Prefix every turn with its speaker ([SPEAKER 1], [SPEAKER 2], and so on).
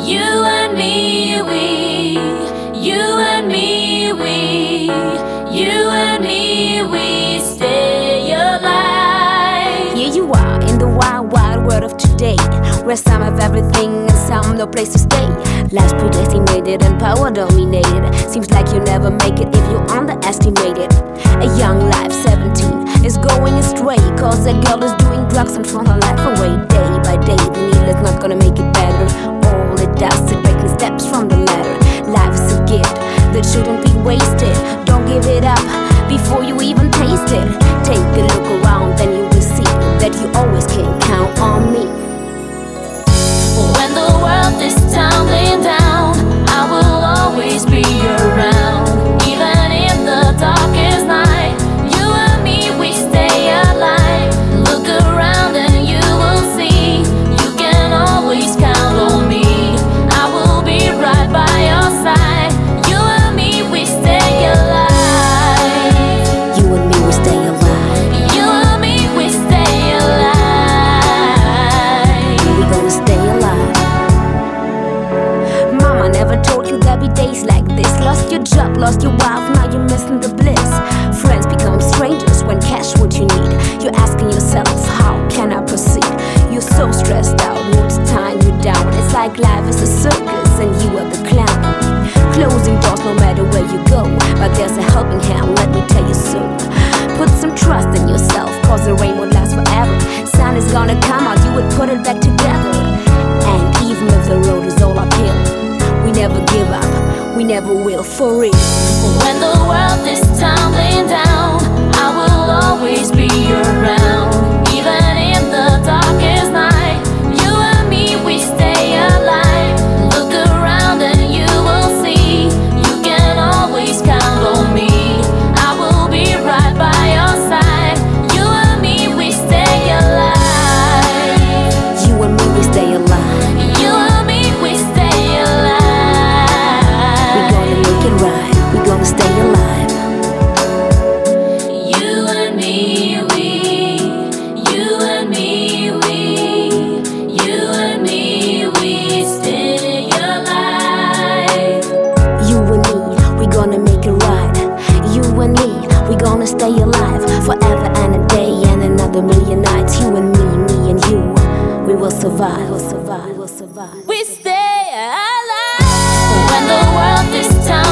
[SPEAKER 1] You and me, you and me, you and me, stay alive.
[SPEAKER 2] Here you are in the wild, wild world of today, where some have everything and some no place to stay. Life's predestinated and power dominated. Seems like you never make it if you underestimate it. A young life, 17, is going astray, cause that girl is doing drugs and throwing her life away. Day by day, the needle is not gonna make it better. All it does is breaking steps from the ladder. Life is a gift that shouldn't be wasted. Don't give it up before you even taste it. Take a look around, then you will see that you always can count on me.
[SPEAKER 1] When the world is tumbling down, I will always be around. Even in the darkest night, you and me, we stay alive. Look around and you will see, you can always count on me. I will be right by your side. You and me, we stay alive.
[SPEAKER 2] You and me, we stay alive.
[SPEAKER 1] You and me, we stay alive.
[SPEAKER 2] We gonna stay alive. Mama never told you there'd be days like this. Lost your job, lost your wife, now you're missing the bliss. Friends become strangers when cash what you need. You're asking yourself, how can I proceed? You're so stressed out, moods tying you down. It's like life is a circus and you are the clown. Closing doors no matter where you go, but there's a helping hand, let me tell you so. Put some trust in yourself, cause the rain won't last forever. Sun is gonna come out, you would put it back together. And even if the road is all uphill, we never give up, we never will, for real.
[SPEAKER 1] When the world is tumbling down, I will always be around. Even in the darkest night, you and me, we stay alive. Look around and you will see, you can always count on me. I will be right by your side. You and me, we stay alive.
[SPEAKER 2] You and me, we stay alive.
[SPEAKER 1] You and me, we stay alive.
[SPEAKER 2] We gonna make it right, we gonna stay alive.
[SPEAKER 1] You and me, you and me, you and me, we stay alive.
[SPEAKER 2] You and me, we gonna make it right. You and me, we gonna stay alive. Forever and a day and another million nights. You and me and you, we will survive, we'll survive, we'll survive.
[SPEAKER 1] We stay alive. When the world is time